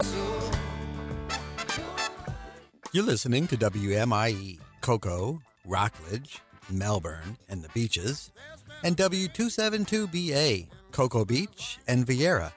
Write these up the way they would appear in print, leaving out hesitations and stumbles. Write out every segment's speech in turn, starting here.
You're listening to WMIE, Cocoa, Rockledge, Melbourne, and the Beaches, and W272BA, Cocoa Beach and Vieira.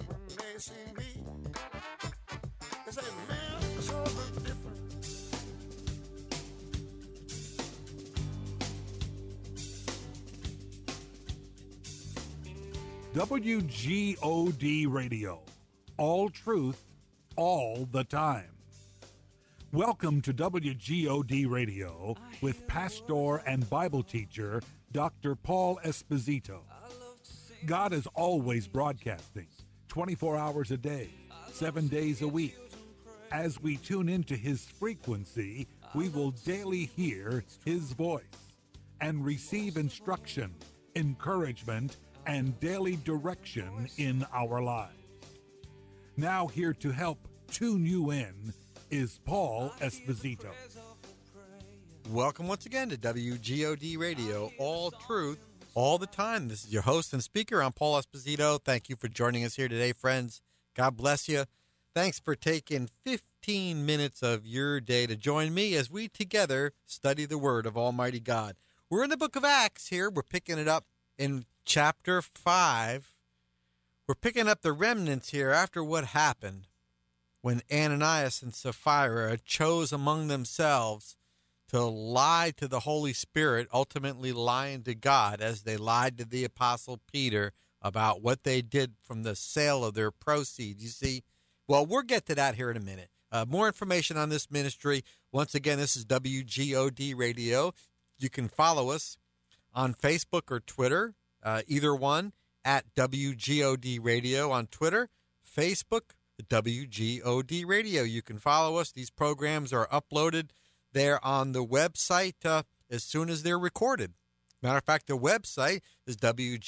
WGOD Radio, all truth, all the time. Welcome to WGOD Radio with pastor and Bible teacher Dr. Paul Esposito. God is always broadcasting 24 hours a day, 7 days a week. As we tune into his frequency, we will daily hear his voice and receive instruction, encouragement, and daily direction in our lives. Now here to help tune you in is Paul Esposito. Welcome once again to WGOD Radio, all truth, all the time. This is your host and speaker. I'm Paul Esposito. Thank you for joining us here today, friends. God bless you. Thanks for taking 15 minutes of your day to join me as we together study the Word of Almighty God. We're in the book of Acts here. We're picking it up in chapter 5. We're picking up the remnants here after what happened when Ananias and Sapphira chose among themselves to lie to the Holy Spirit, ultimately lying to God as they lied to the Apostle Peter about what they did from the sale of their proceeds. You see, well, we'll get to that here in a minute. More information on this ministry. Once again, this is WGOD Radio. You can follow us on Facebook or Twitter, either one, at WGOD Radio on Twitter, Facebook, WGOD Radio. You can follow us. These programs are uploaded there on the website as soon as they're recorded. Matter of fact, the website is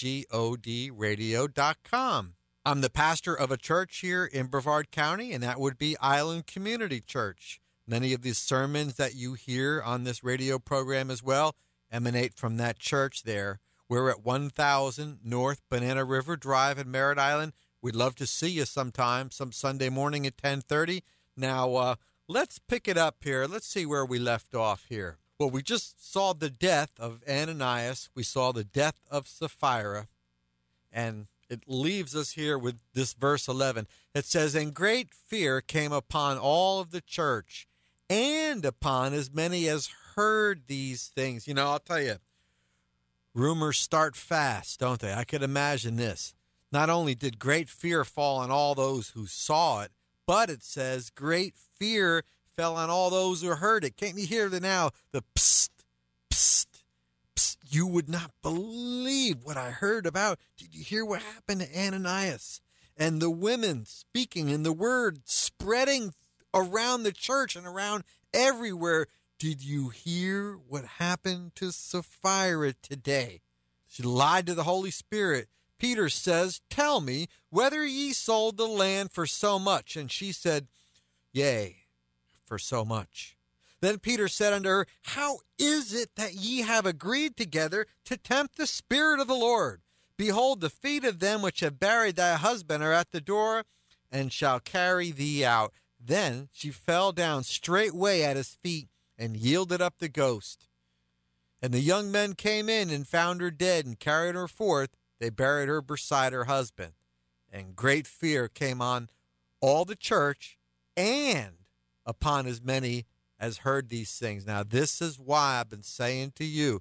WGODradio.com. I'm the pastor of a church here in Brevard County, and that would be Island Community Church. Many of these sermons that you hear on this radio program as well emanate from that church there. We're at 1000 North Banana River Drive in Merritt Island. We'd love to see you sometime, some Sunday morning at 10:30. Now, let's pick it up here. Let's see where we left off here. Well, we just saw the death of Ananias. We saw the death of Sapphira. And it leaves us here with this verse 11. It says, "And great fear came upon all of the church and upon as many as heard these things." You know, I'll tell you, rumors start fast, don't they? I could imagine this. Not only did great fear fall on all those who saw it, but it says great fear fell on all those who heard it. Can't you hear now the psst, psst, psst? You would not believe what I heard about. Did you hear what happened to Ananias? And the women speaking and the word spreading around the church and around everywhere. Did you hear what happened to Sapphira today? She lied to the Holy Spirit. Peter says, "Tell me whether ye sold the land for so much." And she said, "Yea, for so much." Then Peter said unto her, "How is it that ye have agreed together to tempt the Spirit of the Lord? Behold, the feet of them which have buried thy husband are at the door, and shall carry thee out." Then she fell down straightway at his feet, and yielded up the ghost. And the young men came in and found her dead, and carried her forth. They buried her beside her husband. And great fear came on all the church and upon as many as heard these things. Now, this is why I've been saying to you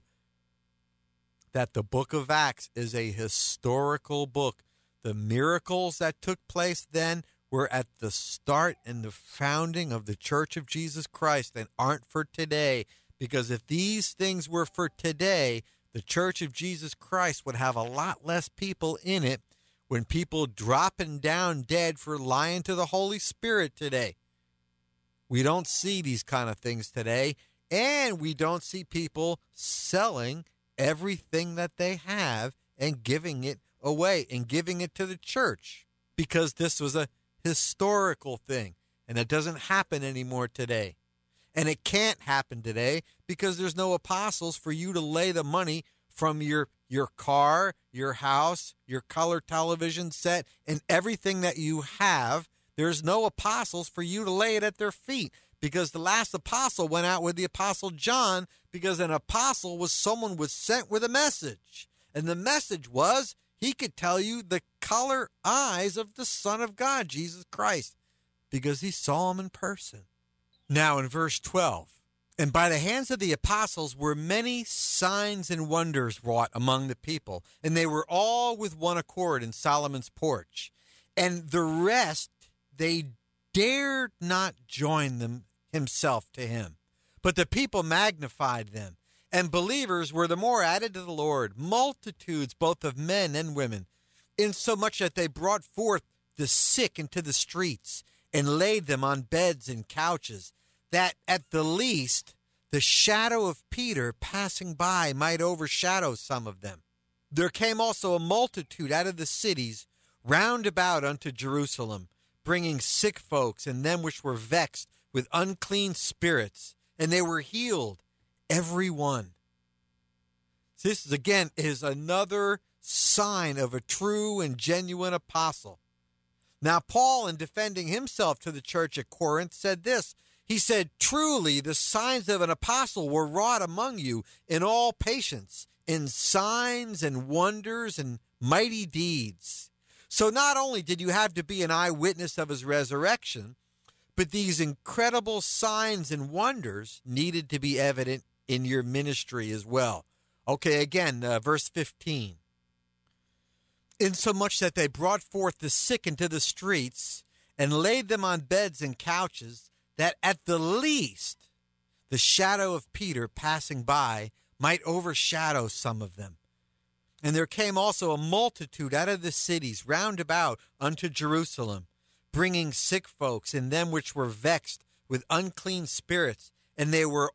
that the book of Acts is a historical book. The miracles that took place then were at the start and the founding of the Church of Jesus Christ and aren't for today. Because if these things were for today, the Church of Jesus Christ would have a lot less people in it when people dropping down dead for lying to the Holy Spirit today. We don't see these kind of things today, and we don't see people selling everything that they have and giving it away and giving it to the church, because this was a historical thing, and it doesn't happen anymore today. And it can't happen today because there's no apostles for you to lay the money from your car, your house, your color television set, and everything that you have there's no apostles for you to lay it at their feet, because the last apostle went out with the apostle John, because an apostle was someone was sent with a message. And the message was he could tell you the color eyes of the Son of God, Jesus Christ, because he saw him in person. Now in verse 12, and by the hands of the apostles were many signs and wonders wrought among the people, and they were all with one accord in Solomon's porch. And the rest, they dared not join them himself to him, but the people magnified them. And believers were the more added to the Lord, multitudes both of men and women, insomuch that they brought forth the sick into the streets, and laid them on beds and couches, that at the least the shadow of Peter passing by might overshadow some of them. There came also a multitude out of the cities round about unto Jerusalem, bringing sick folks and them which were vexed with unclean spirits, and they were healed, every one. This again is another sign of a true and genuine apostle. Now, Paul, in defending himself to the church at Corinth, said this. He said, truly, the signs of an apostle were wrought among you in all patience, in signs and wonders and mighty deeds. So not only did you have to be an eyewitness of his resurrection, but these incredible signs and wonders needed to be evident in your ministry as well. Okay, again, verse 15. Insomuch that they brought forth the sick into the streets and laid them on beds and couches, that at the least the shadow of Peter passing by might overshadow some of them. And there came also a multitude out of the cities round about unto Jerusalem, bringing sick folks and them which were vexed with unclean spirits, and they were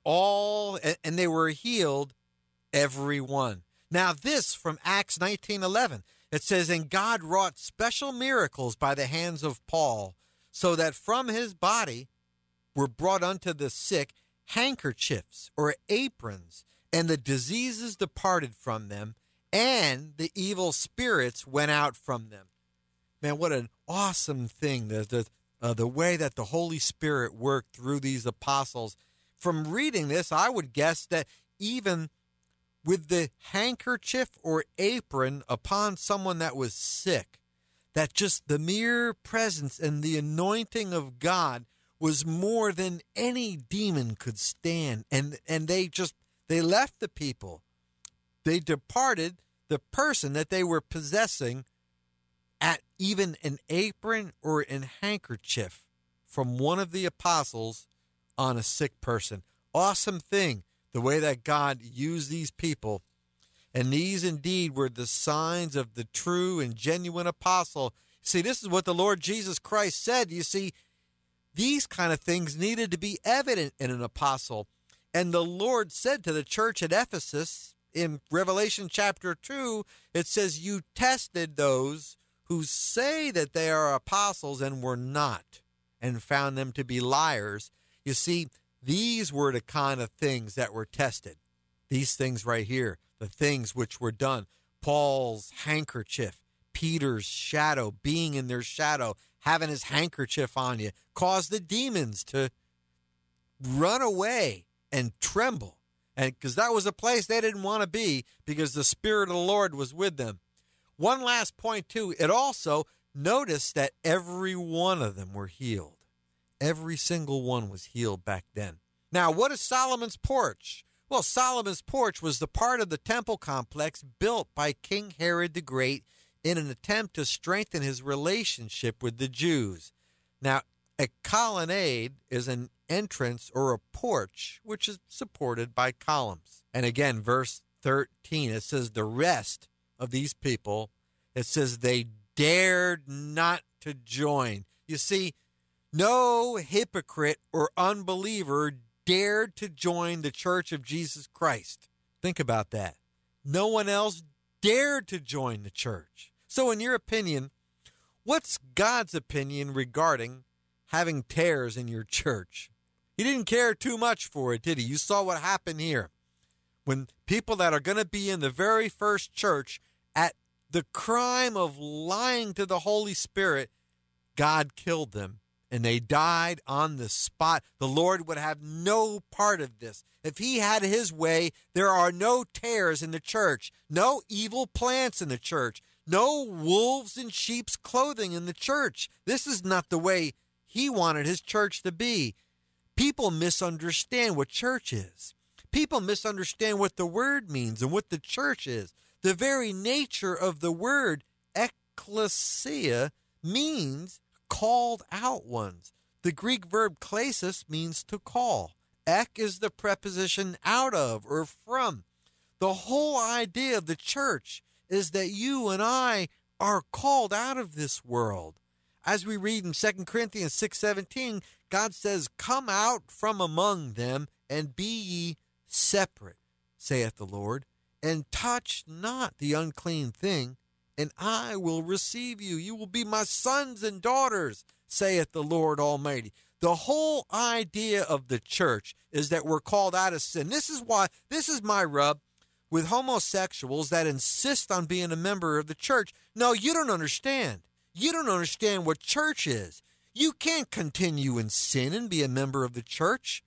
healed, every one. Now this from Acts 19:11. It says, and God wrought special miracles by the hands of Paul, so that from his body were brought unto the sick handkerchiefs or aprons, and the diseases departed from them, and the evil spirits went out from them. Man, what an awesome thing, the way that the Holy Spirit worked through these apostles. From reading this, I would guess that even with the handkerchief or apron upon someone that was sick, that just the mere presence and the anointing of God was more than any demon could stand. And they left the people. They departed the person that they were possessing at even an apron or an handkerchief from one of the apostles on a sick person. Awesome thing, the way that God used these people. And these indeed were the signs of the true and genuine apostle. See, this is what the Lord Jesus Christ said. You see, these kind of things needed to be evident in an apostle. And the Lord said to the church at Ephesus in Revelation chapter 2, it says, you tested those who say that they are apostles and were not, and found them to be liars. You see, these were the kind of things that were tested. These things right here, the things which were done. Paul's handkerchief, Peter's shadow, being in their shadow, having his handkerchief on you, caused the demons to run away and tremble. And because that was a place they didn't want to be, because the Spirit of the Lord was with them. One last point, too. It also noticed that every one of them were healed. Every single one was healed back then. Now, what is Solomon's porch? Well, Solomon's porch was the part of the temple complex built by King Herod the Great in an attempt to strengthen his relationship with the Jews. Now, a colonnade is an entrance or a porch which is supported by columns. And again, verse 13, it says the rest of these people, it says they dared not to join. You see, no hypocrite or unbeliever dared to join the Church of Jesus Christ. Think about that. No one else dared to join the church. So in your opinion, what's God's opinion regarding having tares in your church? He didn't care too much for it, did he? You saw what happened here. When people that are going to be in the very first church at the crime of lying to the Holy Spirit God killed them, and they died on the spot. The Lord would have no part of this. If he had his way, there are no tares in the church, no evil plants in the church, no wolves in sheep's clothing in the church. This is not the way he wanted his church to be. People misunderstand what church is. People misunderstand what the word means and what the church is. The very nature of the word ecclesia means called out ones. The Greek verb klesis means to call. Ek is the preposition out of or from. The whole idea of the church is that you and I are called out of this world. As we read in 2 Corinthians 6:17, God says, "Come out from among them and be ye separate, saith the Lord, and touch not the unclean thing, and I will receive you. You will be my sons and daughters, saith the Lord Almighty." The whole idea of the church is that we're called out of sin. This is my rub with homosexuals that insist on being a member of the church. No, you don't understand. You don't understand what church is. You can't continue in sin and be a member of the church.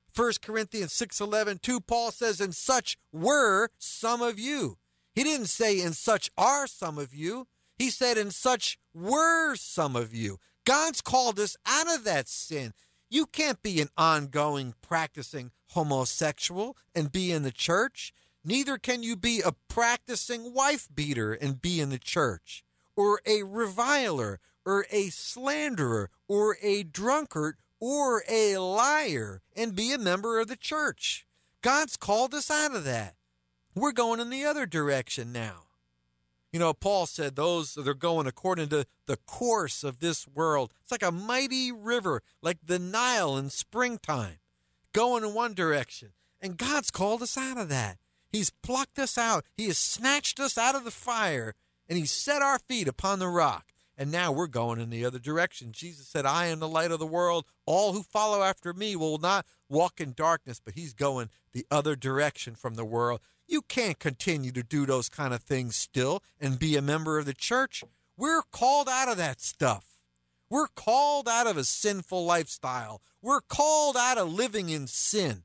1 Corinthians 6:11, Paul says, "And such were some of you." He didn't say, "And such are some of you." He said, "And such were some of you." God's called us out of that sin. You can't be an ongoing practicing homosexual and be in the church. Neither can you be a practicing wife beater and be in the church, or a reviler, or a slanderer, or a drunkard, or a liar and be a member of the church. God's called us out of that. We're going in the other direction now. You know, Paul said those that are going according to the course of this world. It's like a mighty river, like the Nile in springtime, going in one direction. And God's called us out of that. He's plucked us out. He has snatched us out of the fire, and he set our feet upon the rock. And now we're going in the other direction. Jesus said, "I am the light of the world. All who follow after me will not walk in darkness," but he's going the other direction from the world. You can't continue to do those kind of things still and be a member of the church. We're called out of that stuff. We're called out of a sinful lifestyle. We're called out of living in sin.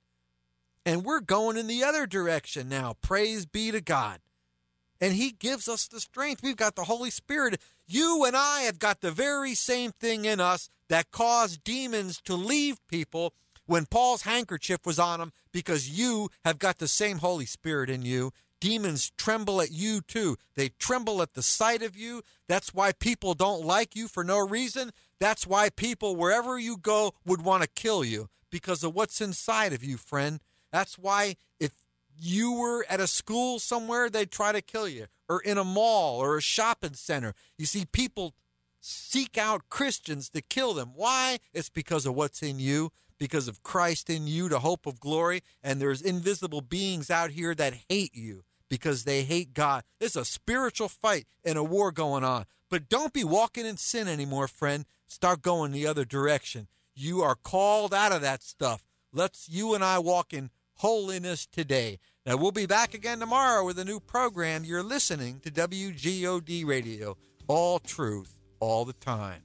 And we're going in the other direction now. Praise be to God. And he gives us the strength. We've got the Holy Spirit. You and I have got the very same thing in us that caused demons to leave people when Paul's handkerchief was on him, because you have got the same Holy Spirit in you. Demons tremble at you too. They tremble at the sight of you. That's why people don't like you for no reason. That's why people, wherever you go, would want to kill you, because of what's inside of you, friend. That's why if you were at a school somewhere, they'd try to kill you, or in a mall or a shopping center. You see, people seek out Christians to kill them. Why? It's because of what's in you, because of Christ in you, the hope of glory. And there's invisible beings out here that hate you because they hate God. It's a spiritual fight and a war going on. But don't be walking in sin anymore, friend. Start going the other direction. You are called out of that stuff. Let's you and I walk in holiness today. Now, we'll be back again tomorrow with a new program. You're listening to WGOD Radio, all truth, all the time.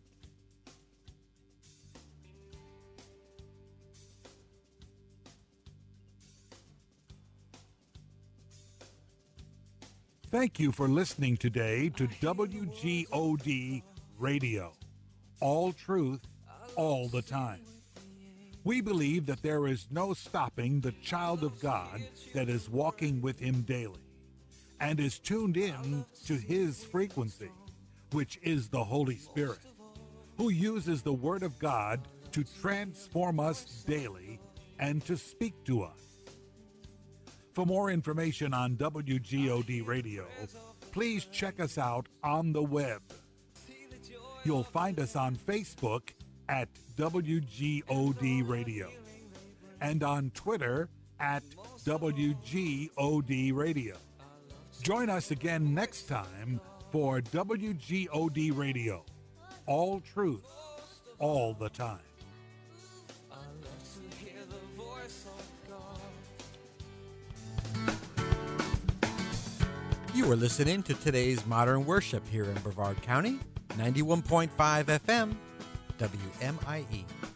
Thank you for listening today to WGOD Radio, all truth, all the time. We believe that there is no stopping the child of God that is walking with him daily and is tuned in to his frequency, which is the Holy Spirit, who uses the Word of God to transform us daily and to speak to us. For more information on WGOD Radio, please check us out on the web. You'll find us on Facebook at WGOD Radio and on Twitter at WGOD Radio. Join us again next time for WGOD Radio, all truth, all the time. You are listening to today's Modern Worship here in Brevard County. 91.5 FM, WMIE.